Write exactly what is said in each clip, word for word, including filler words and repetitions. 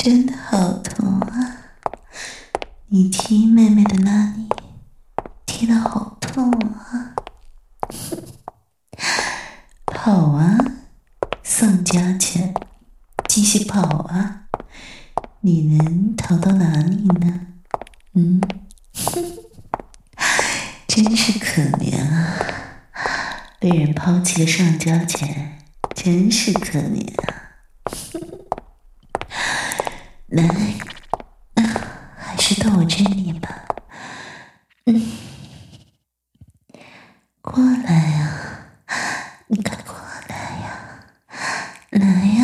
真的好痛啊！你踢妹妹的那里，踢得好痛啊！跑啊，宋家犬，继续跑啊！你能逃到哪里呢？嗯，真是可怜啊！被人抛弃的上家犬，真是可怜啊！来，啊，还是到我这里吧。嗯，过来呀，你快过来呀，来呀，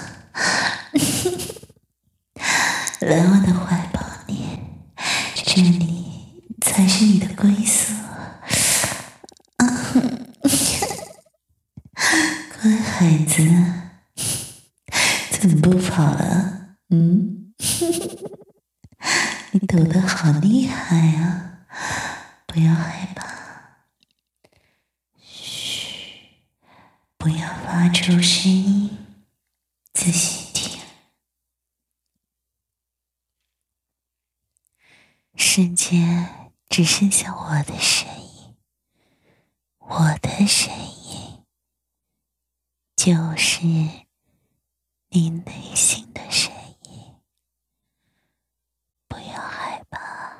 来我的怀抱里，这里才是你的归宿。啊，乖孩子，怎么不跑了？嗯，你抖得好厉害啊！不要害怕，嘘，不要发出声音，仔细听。世界只剩下我的声音，我的声音就是你内心的声音，不要害怕。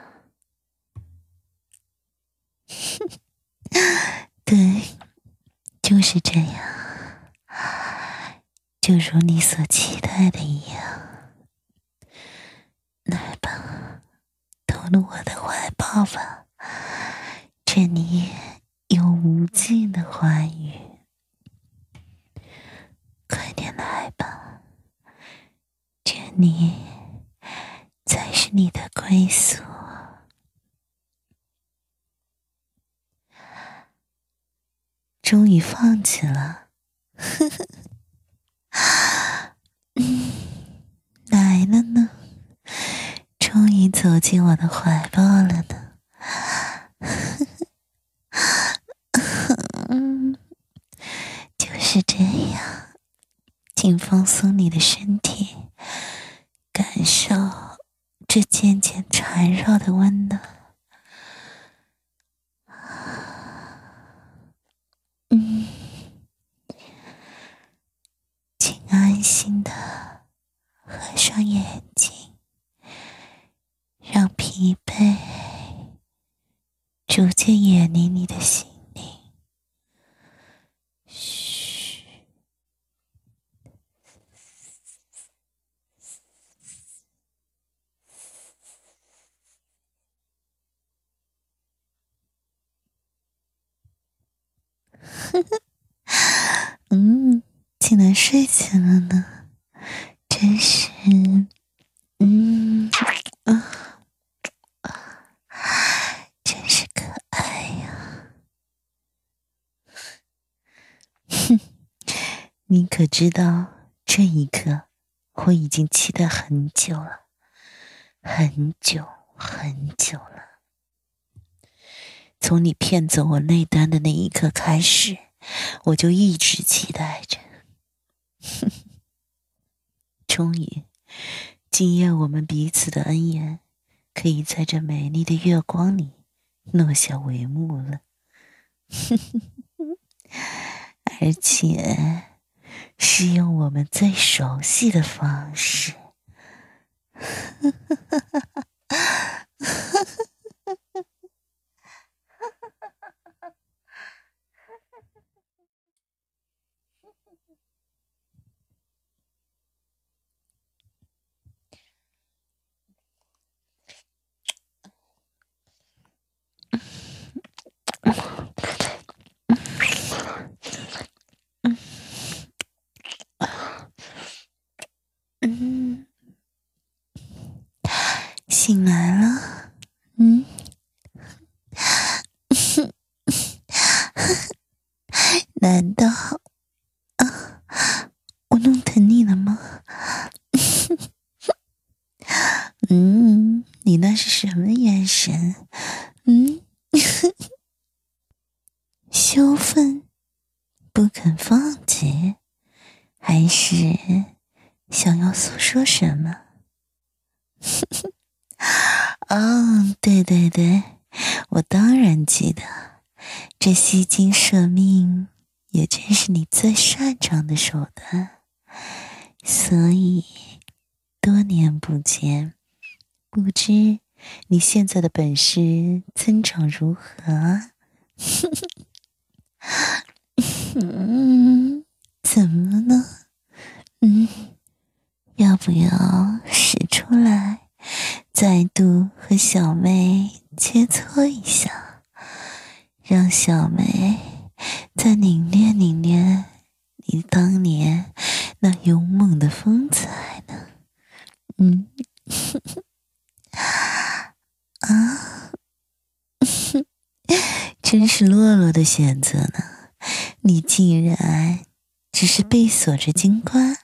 对，就是这样，就如你所期待的一样。来吧，投入我的怀抱吧，这里有无尽的花语。快点来吧，这里才是你的归宿。终于放弃了，呵呵，嗯，来了呢，终于走进我的怀抱了呢。嗯，就是这样，请放松你的身体，感受这渐渐缠绕的温暖。嗯，请安心的合上眼睛，让疲惫逐渐远离你的心灵。嘘，呵呵，嗯，竟然睡起了呢，真是，嗯啊啊，真是可爱呀！哼，你可知道，这一刻我已经期待很久了，很久很久了。从你骗走我内丹的那一刻开始，我就一直期待着。终于，惊艳我们彼此的恩怨，可以在这美丽的月光里落下帷幕了。而且是用我们最熟悉的方式。嗯，醒来了，嗯，难道啊，我弄疼你了吗？嗯，你那是什么眼神？嗯，羞愤，不肯放弃，还是想要诉说什么？ 哦，对对对，我当然记得，这吸金摄命也正是你最擅长的手段，所以多年不见，不知你现在的本事增长如何？嗯，怎么呢？嗯，要不要使出来，再度和小妹切磋一下，让小妹再凝练凝练你当年那勇猛的风采呢？嗯，啊，真是落落的选择呢。你竟然只是被锁着金冠？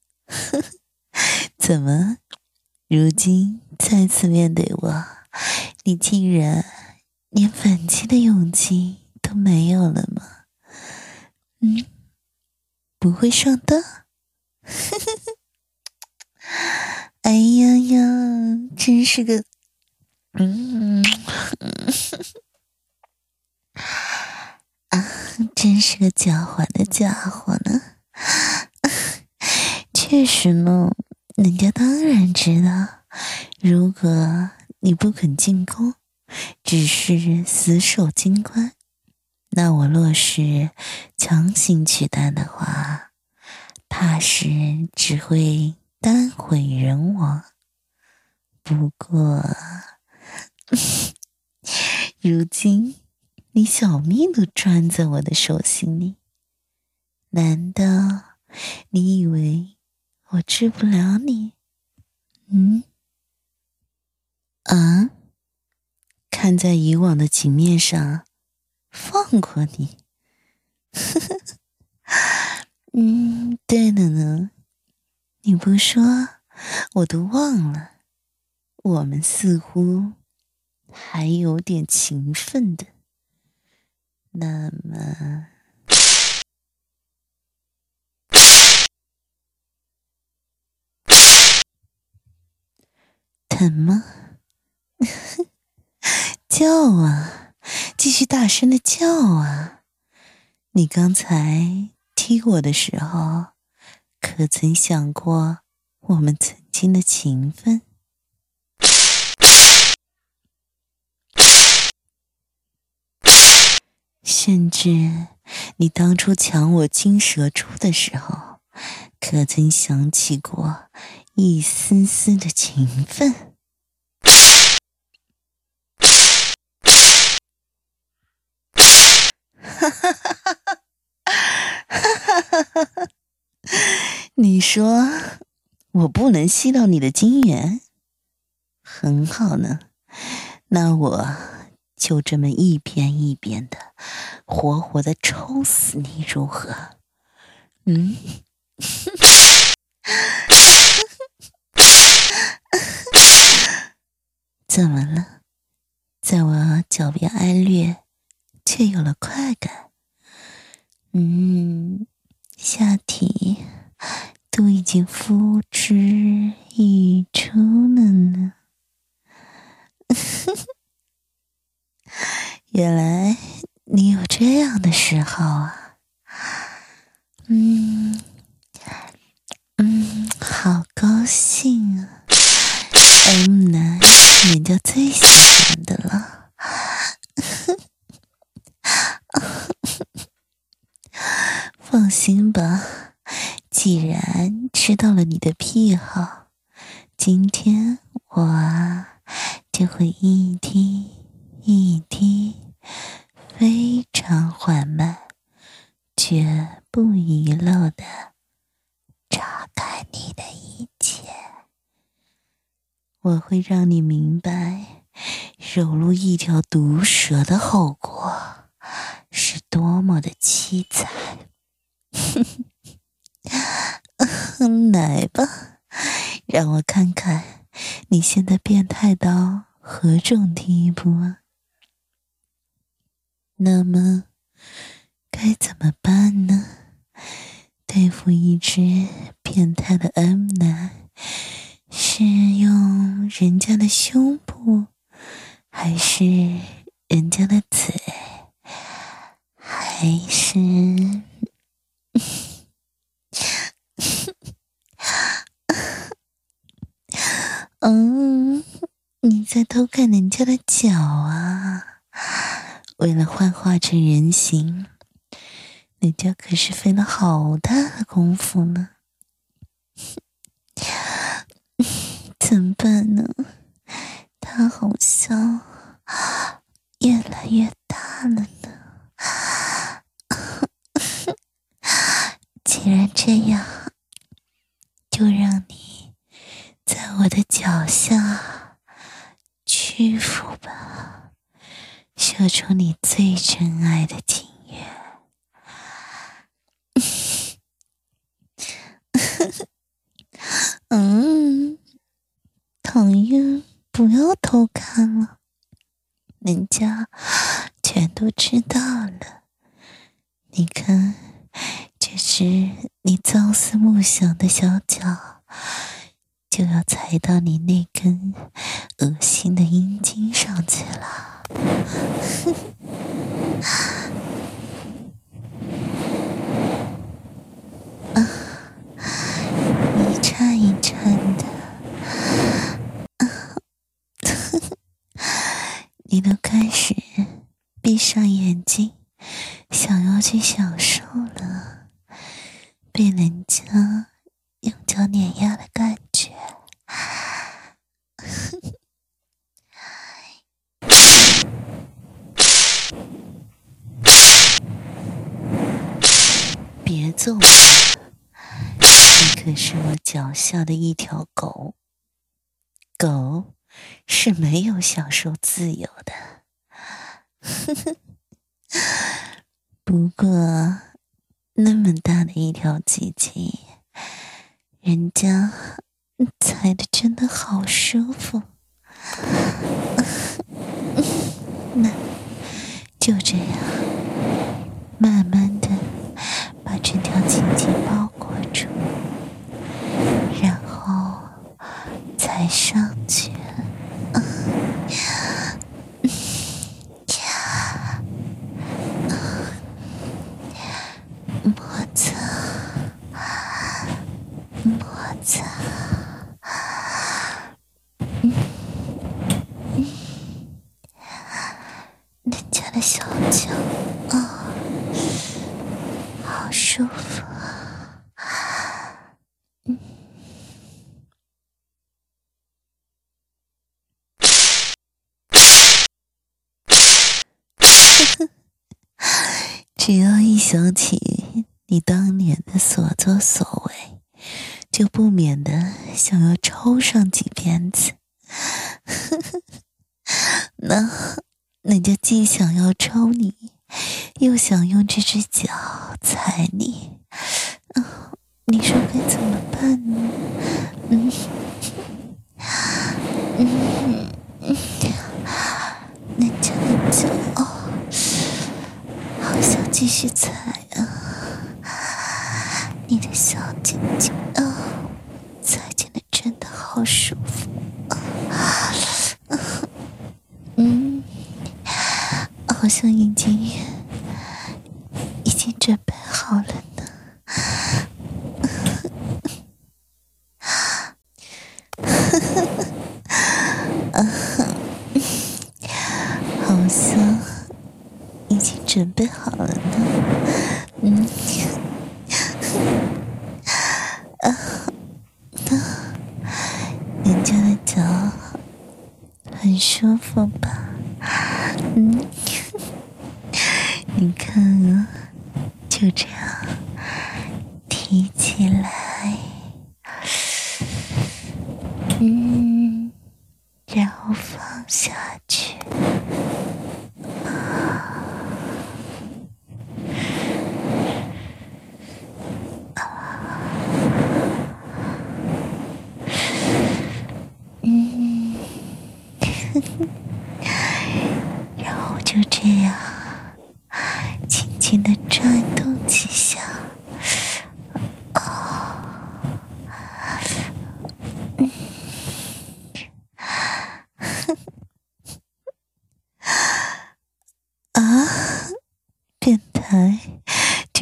怎么，如今再次面对我，你竟然连反击的勇气都没有了吗？嗯，不会上当？哎呀呀，真是个，嗯，啊，真是个狡猾的家伙呢。确实呢，人家当然知道，如果你不肯进攻，只是死守金冠，那我若是强行取代的话，怕是只会单毁人亡。不过如今你小命都攥在我的手心里，难道你以为我治不了你？嗯？啊？看在以往的情面上，放过你。嗯，对了呢，你不说，我都忘了，我们似乎还有点情分的。那么，疼吗？叫啊，继续大声的叫啊！你刚才踢我的时候，可曾想过我们曾经的情分？甚至你当初抢我金蛇珠的时候，可曾想起过一丝丝的情分？哈哈哈哈哈哈！你说我不能吸到你的金元？很好呢，那我就这么一遍一遍的活活的抽死你如何？嗯？怎么了？在我脚边挨掠，却有了快感。嗯，下体都已经呼之欲出了呢。原来你有这样的时候啊。嗯嗯，好高兴啊。M 男人家最喜欢的了。放心吧，既然知道了你的癖好，今天我啊就会一滴一滴非常缓慢绝不遗漏的炸开你的一切。我会让你明白揉入一条毒蛇的后果是多么的凄惨。来吧，让我看看你现在变态到何种地步啊？那么该怎么办呢？对付一只变态的 M 男，是用人家的胸部，还是人家的嘴，还是嗯，你在偷看人家的脚啊？为了幻化成人形，人家可是费了好大的功夫呢。怎么办呢？它好像越来越大了呢。既然这样，就让你在我的脚下屈服吧，射出你最真爱的情愿。嗯，讨厌，不要偷看了，人家全都知道了。你看，这是你朝思暮想的小脚，就要踩到你那根恶心的阴茎上去了。啊，一颤一颤的，啊，你都开始闭上眼睛，想要去享受了被人家用脚碾压的感觉。别揍我，你可是我脚下的一条狗，狗是没有享受自由的。不过那么大的一条鸡鸡，人家踩得真的好舒服。那就这样慢慢的把这条鸡鸡包裹住，然后踩上去。摩擦，摩擦，嗯嗯，人家的小脚啊，好舒服啊，嗯。只要一想起你当年的所作所为，就不免的想要抽上几鞭子。那那就既想要抽你，又想用这只脚踩你，啊，你说该怎么办呢？嗯嗯嗯，人家的脚哦，好想继续踩啊！你的小鸡鸡啊，踩起来真的好舒服啊！嗯，好像已经已经准备好了呢。啊，好像已经准备好了呢。嗯，啊，那人家的脚很舒服吧？嗯，你看啊，就这样提起来，嗯，然后放下去。嗯，然后就这样轻轻地转动几下。啊，嗯，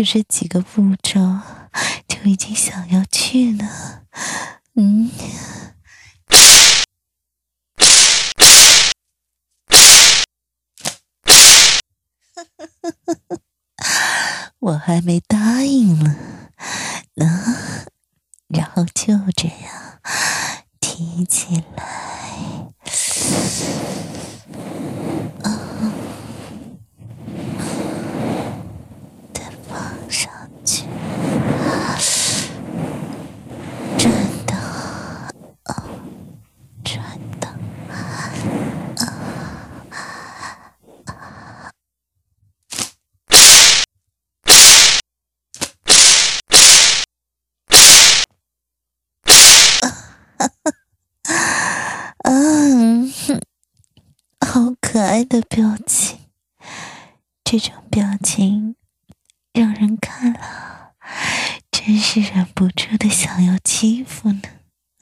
就这几个步骤就已经想要去了。嗯，我还没答应呢，嗯，然后就这样提起来，嗯，再放上去，转动，嗯，转动，嗯，好可爱的表情，这种表情让人看了真是忍不住的想要欺负呢。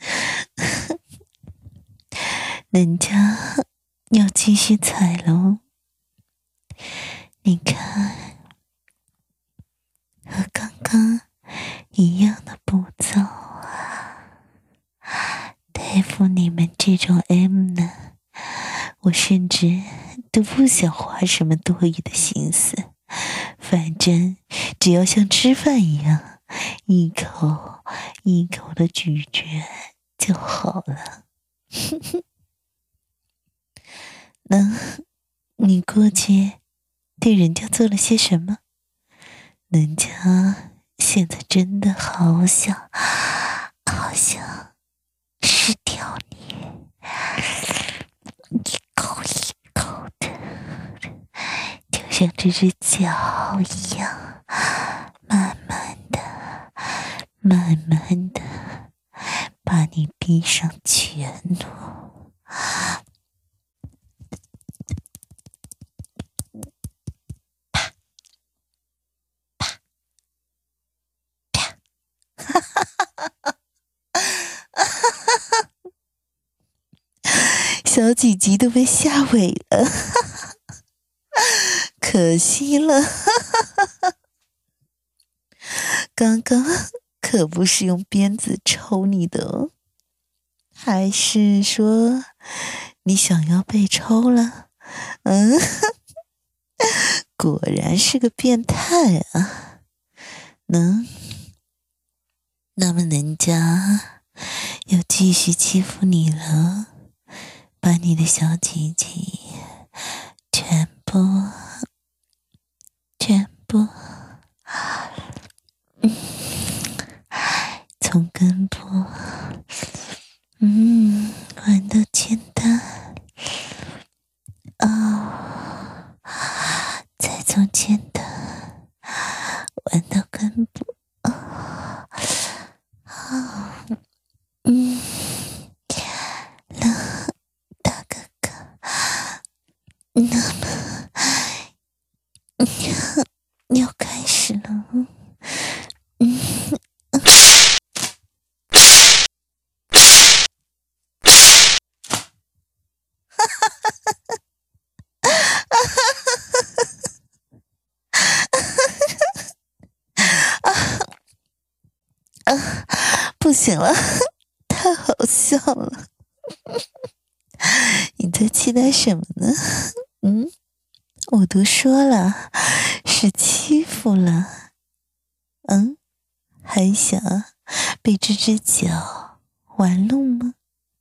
人家要继续踩喽，你看，和刚刚一样的步骤啊，对付你们这种 M 呢，我甚至都不想花什么多余的心思，反正只要像吃饭一样，一口一口的咀嚼就好了。那你过去对人家做了些什么？人家现在真的好想好想吃掉你，一口一口的，就像这只脚一样，慢慢的慢慢的把你逼上全裸。小几集都被吓萎了，可惜了，刚刚可不是用鞭子抽你的哦，还是说你想要被抽了？嗯，果然是个变态啊！能，那么人家要继续欺负你了。把你的小鸡鸡全部全部嗯，从根部嗯玩到前端，哦，再从前端玩到根部，哦，哦，嗯，了，大哥哥，那么要开始了，嗯。啊，不行了，太好笑了！你在期待什么呢？嗯，我都说了是欺负了，嗯，还想被这只脚玩弄吗？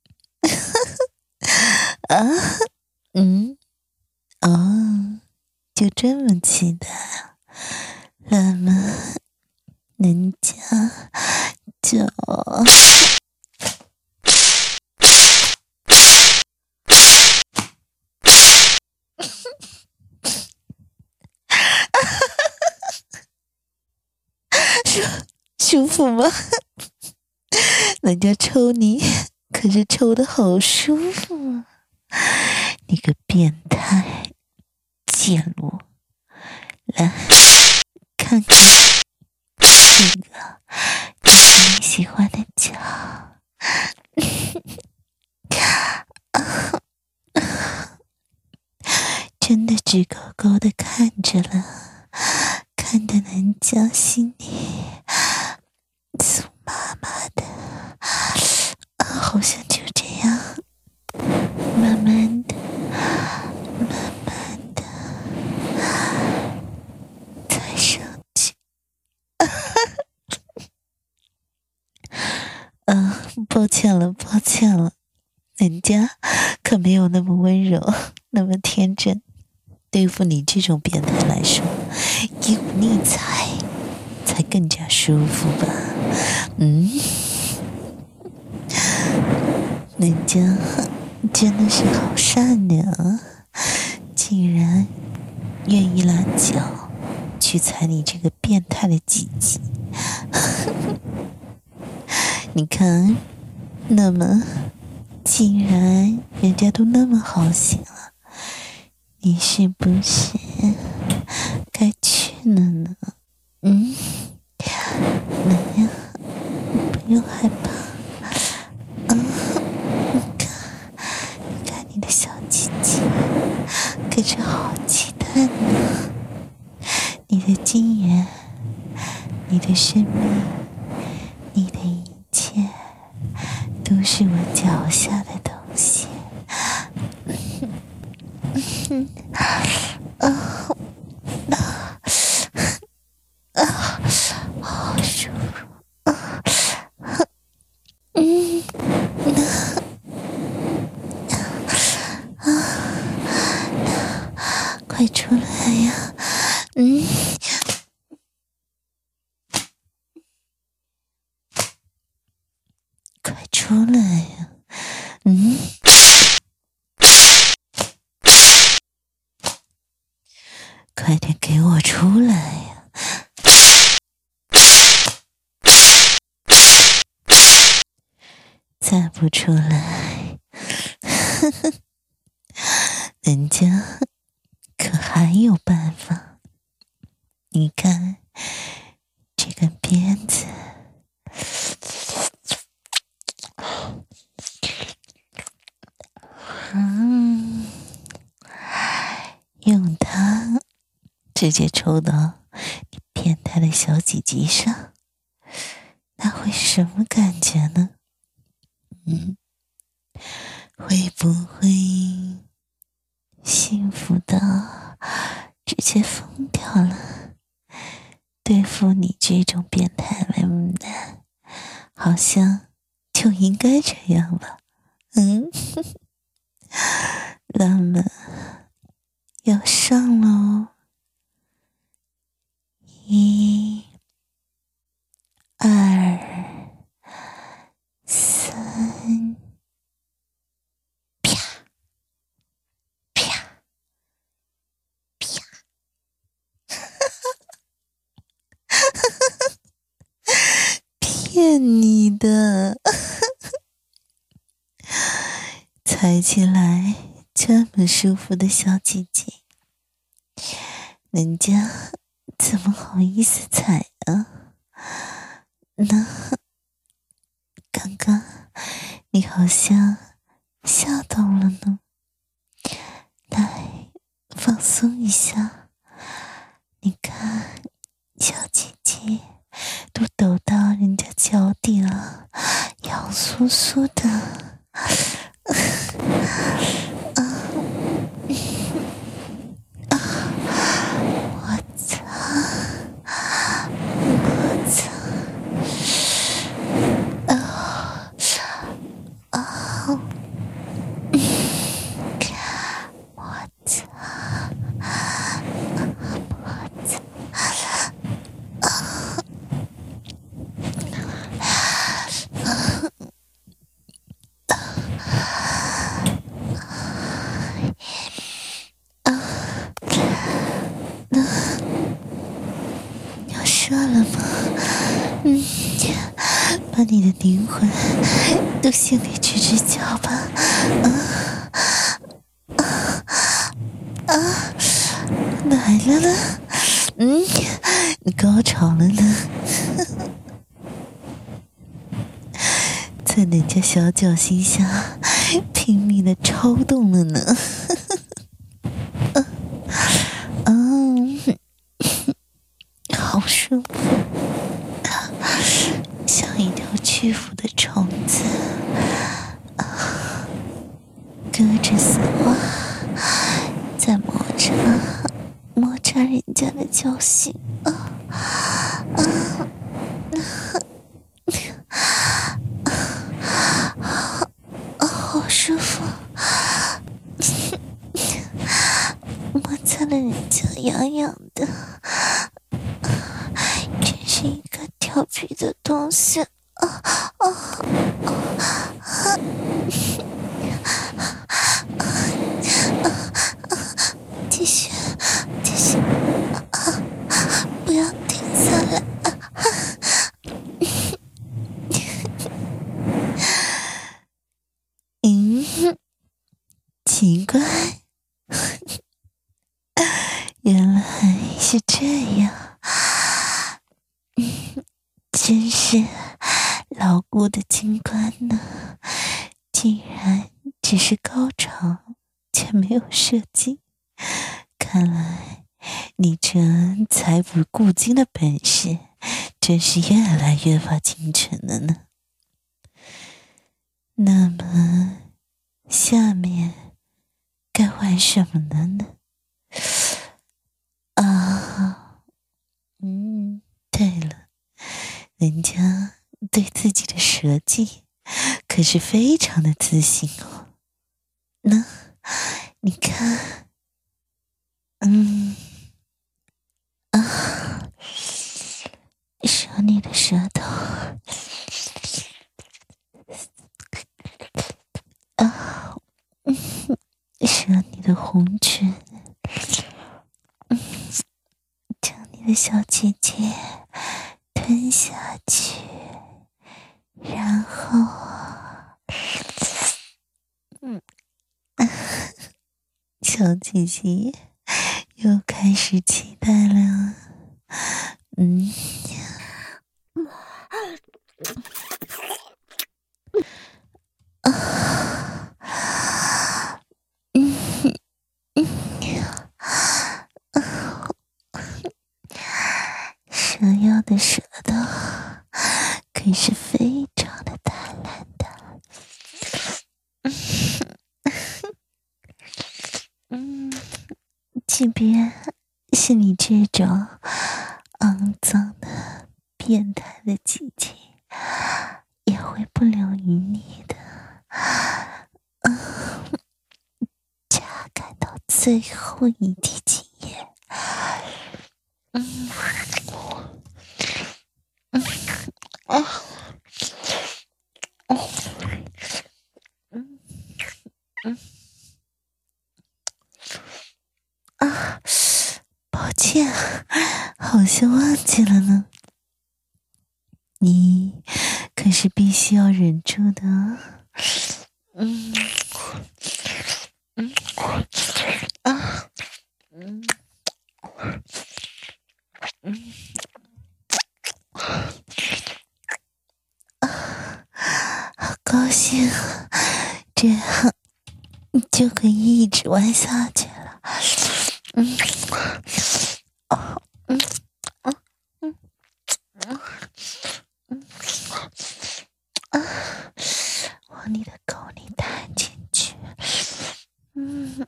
啊，嗯，哦，就这么期待啊？那么人家就舒服吗？人家抽你可是抽的好舒服啊！你个变态贱物，来看看这个就是你喜欢的脚。真的直勾勾的看着了，看得人脚心里酥麻麻的，啊，好像就这样慢慢的慢慢的踩上去。啊，抱歉了抱歉了，人家可没有那么温柔那么天真，对付你这种变态来说，有你踩才更加舒服吧。嗯，人家真的是好善良啊，竟然愿意拿脚去踩你这个变态的鸡鸡。你看，那么既然人家都那么好心了，你是不是该去了呢？嗯，来呀，不用害怕。啊，你看，你看你的小鸡鸡，可是好期待呢。你的金元，你的生命，你的一切，都是我脚下的东西。啊啊啊！好舒服啊！嗯啊啊！快出来呀！嗯，快出来呀！嗯。快点给我出来呀！再不出来，呵呵，人家可还有办法。你看这根鞭子，嗯，用它直接抽到你变态的小鸡鸡上，那会是什么感觉呢？嗯，会不会幸福到直接疯掉了？对付你这种变态美男，好像就应该这样吧。嗯，那么要上喽。一、二、三，啪啪啪！骗你的，踩起来这么舒服的小鸡鸡，人家怎么好意思踩啊？那刚刚你好像吓到了呢，来放松一下。你看小鸡鸡都抖到人家脚底了，痒酥酥的。啊啊！我操！我操！啊啊！我操！我操！要射了吗？嗯，把你的灵魂都献给这只脚吧！啊啊啊！来了呢！嗯，你高潮了呢！在人家小脚心下拼命的抽动了呢！嗯，好舒着摩擦人家的脚心，啊啊啊，好舒服！摩擦了人家痒痒的，真是一个调皮的东西！啊啊啊！继续，继续，啊！不要停下来！啊、嗯，奇怪，原来是这样。嗯，真是牢固的金冠呢，竟然只是高潮，却没有射精。看来你这财不顾金的本事真是越来越发精纯了呢。那么下面该玩什么了呢？啊，嗯，对了，人家对自己的舌技可是非常的自信哦。那你看，嗯啊，舌你的舌头，啊，嗯，舌你的红唇，嗯，将你的小姐姐吞下去，然后，嗯，小姐姐又开始期待了，嗯。啊，嗯嗯，蛇妖的舌头可是非常的大胆的，嗯，即便是你这种肮脏的变态的姐姐也会不留于你的，嗯，加赶到最后一滴精液，嗯嗯啊哦嗯嗯啊，抱歉，好像忘记了呢。你可是必须要忍住的，嗯嗯啊嗯嗯啊，好高兴，这样就可以一直玩下去了。嗯哦嗯嗯嗯嗯嗯啊，往你的口里探进去，嗯，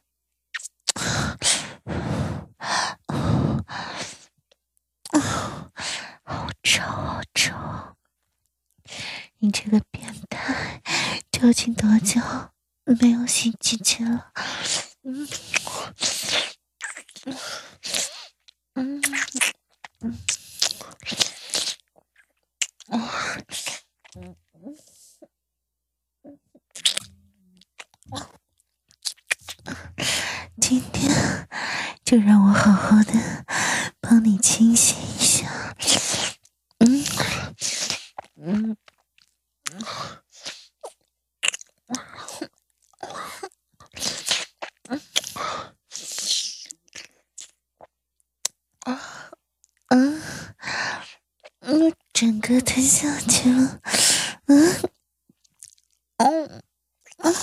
好臭，好臭！你这个变态，究竟多久没有洗鸡鸡了？嗯嗯嗯嗯嗯嗯，今天就让我好好的帮你清洗一下。嗯嗯啊嗯嗯，整个吞下去了。嗯嗯嗯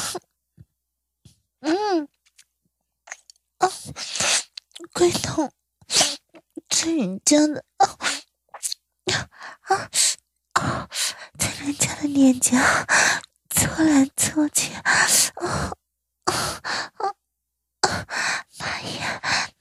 嗯啊，龟头在人家的啊啊啊，在人家的脸颊搓来搓去，啊啊啊！妈呀，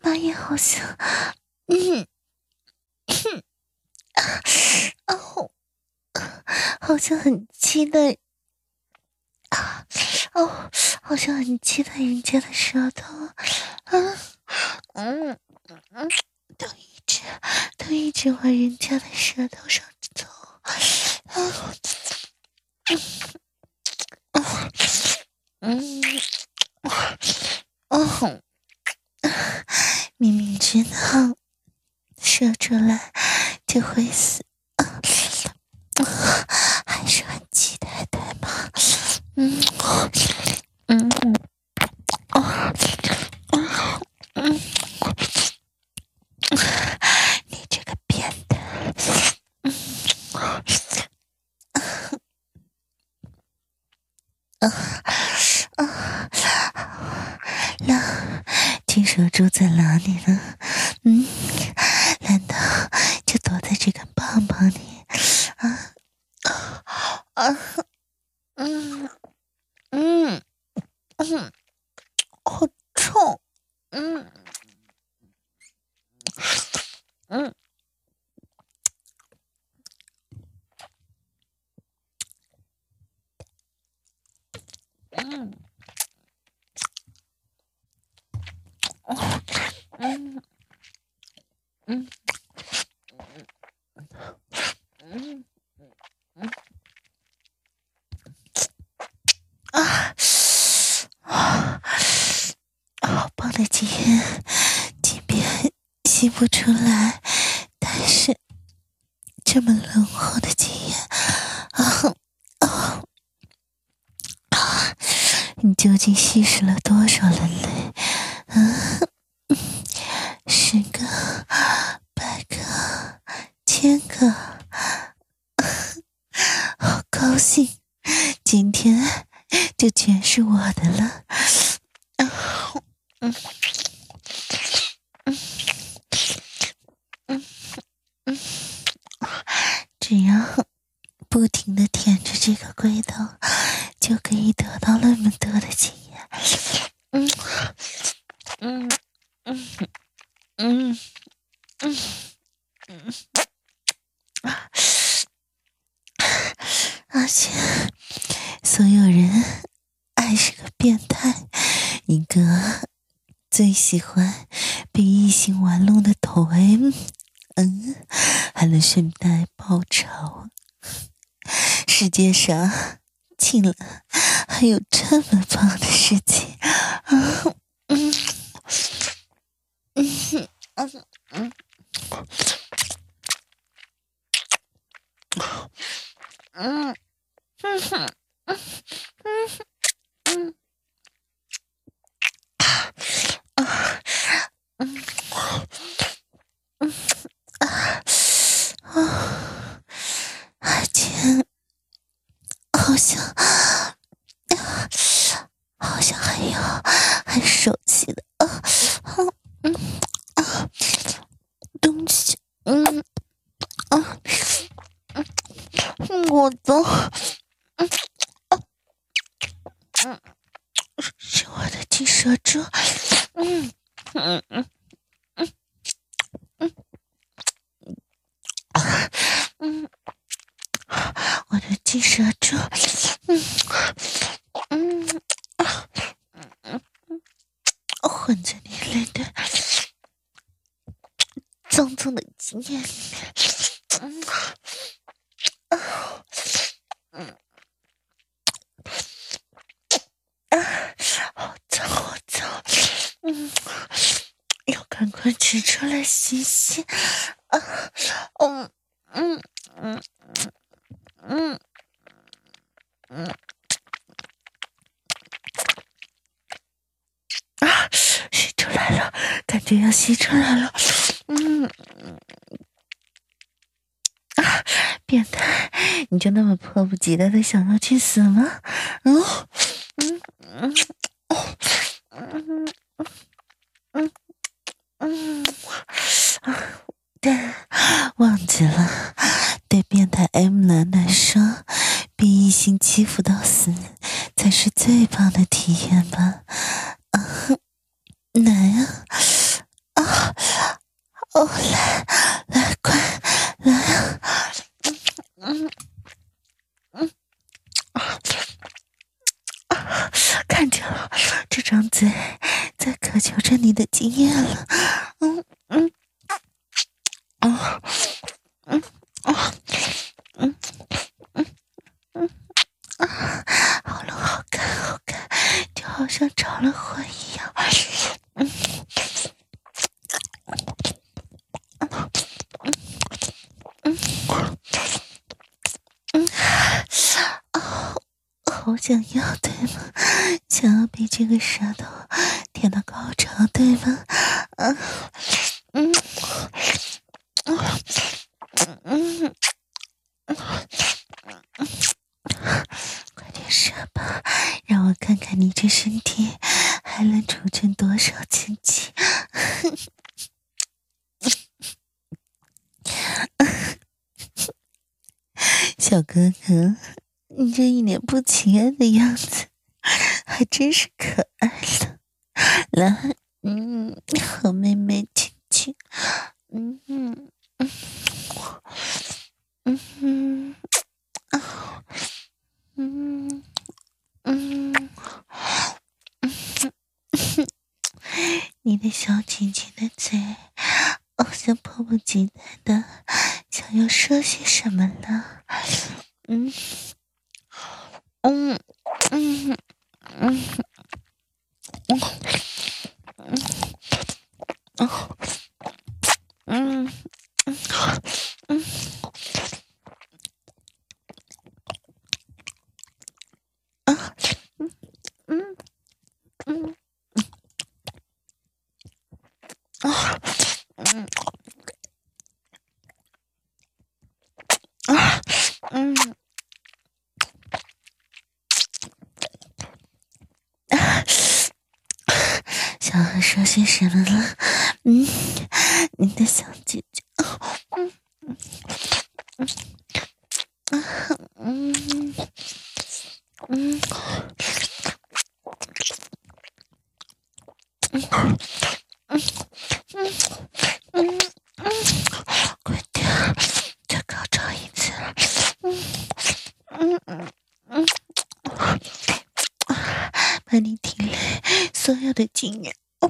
哦，好像很期待人家的舌头，嗯嗯嗯，都一直都一直往人家的舌头上走，啊，嗯，哦，明明知道射出来就会死，还是很期待，对吗？嗯嗯哦嗯，你这个变态，嗯啊啊！那金蛇猪在哪里呢？嗯，难道就躲在这个棒棒里？啊啊嗯嗯嗯，好臭！嗯嗯嗯嗯嗯嗯嗯啊啊！好棒的经验，即便吸不出来，但是这么浓厚的经验，啊啊啊！你究竟吸食了多少人类？嗯，十个、百个、千个，好高兴！今天就全是我的了。啊，嗯嗯嗯嗯，只要不停的舔着这个龟头，就可以得到那么多的经验。嗯嗯嗯嗯嗯嗯，而且所有人爱是个变态，一个最喜欢被异性玩弄的头 M， 嗯，还能顺带报仇。世界上竟然还有这么棒的事情啊！嗯嗯嗯嗯嗯嗯嗯嗯啊嗯嗯啊啊！而且好像好像还有很熟悉的啊啊嗯啊东西，嗯啊嗯，我的嗯嗯是我的金蛇珠，嗯嗯嗯嗯嗯啊嗯，我的金蛇珠，嗯嗯啊嗯嗯混在你类的脏脏的经验里面，嗯啊嗯啊，好脏好脏，嗯，要赶快取出来洗洗啊，嗯嗯嗯嗯嗯啊，吸出来了，感觉要吸出来了，嗯啊，变态，你就那么迫不及待的想要去死吗？嗯嗯嗯哦嗯嗯嗯啊，但忘记了，对变态 M 男来说，被异性欺负到死才是最棒的体验吧？啊，来呀！啊，哦，来来，快来呀！嗯嗯嗯啊啊！ 看见了，这张嘴在渴求着你的经验了。嗯嗯啊嗯啊嗯嗯嗯啊，好冷，好干，好干，就好像着了火一样。嗯嗯嗯啊，好想要，对吗？想要被这个舌头舔到高潮，对吗？啊嗯嗯嗯嗯，快点射吧，让我看看你这身体还能储存多少精气。小哥哥，你这一脸不情愿的样子，还真是可爱的。来，嗯，和妹妹亲亲，嗯嗯嗯嗯嗯啊嗯嗯嗯，你的小紧紧的嘴，好像迫不及待的想要说些什么呢？嗯嗯嗯嗯嗯嗯嗯啊嗯嗯啊嗯啊嗯啊，想要说些什么了？嗯，你的小姐姐，嗯嗯嗯嗯嗯嗯嗯，快点，再高潮一次了。嗯嗯嗯嗯，把你体内所有的精液，哦，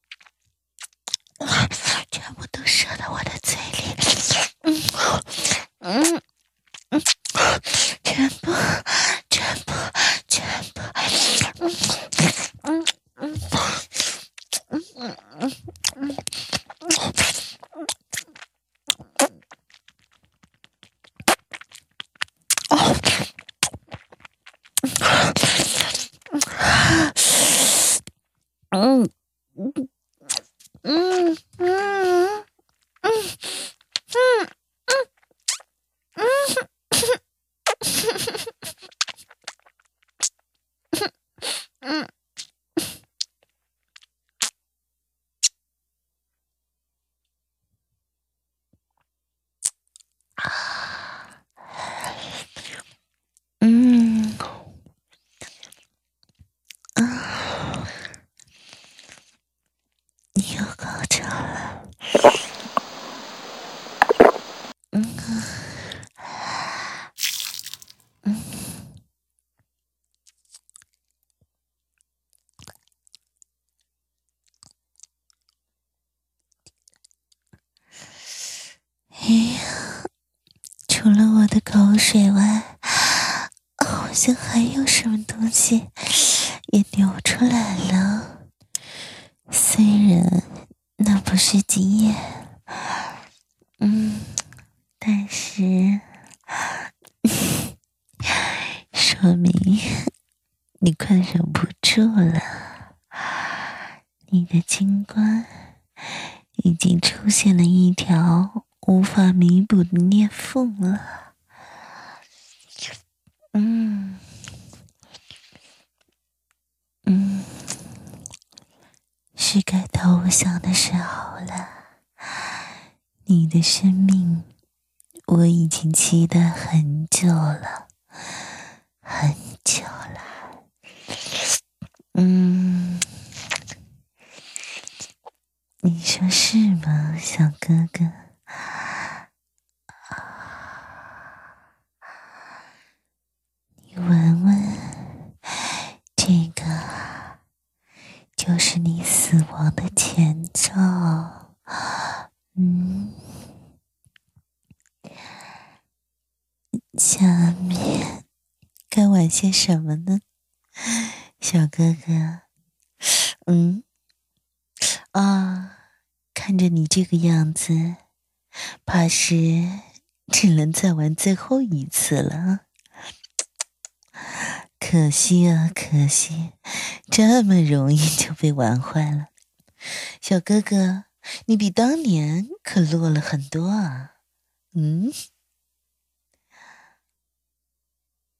全部都射到我的嘴里。嗯嗯嗯，全部，全部，全部。嗯嗯嗯嗯嗯嗯嗯。哦，嗯嗯嗯嗯嗯嗯嗯啊，你又高潮了。嗯嗯嘿，除了我的口水外，好像还有什么东西也流出来了。虽然那不是经验，嗯，但是说明你快忍不住了，你的金冠已经出现了一条无法弥补的裂缝了。嗯嗯，是该投降的时候了。你的生命我已经期待很久了，很久了。嗯，你说是吗，小哥哥？你闻闻这个就是你死亡的前兆。嗯，下面该玩些什么呢，小哥哥？嗯，啊，看着你这个样子，怕是只能再玩最后一次了。可惜啊，可惜，这么容易就被玩坏了。小哥哥，你比当年可弱了很多啊。嗯。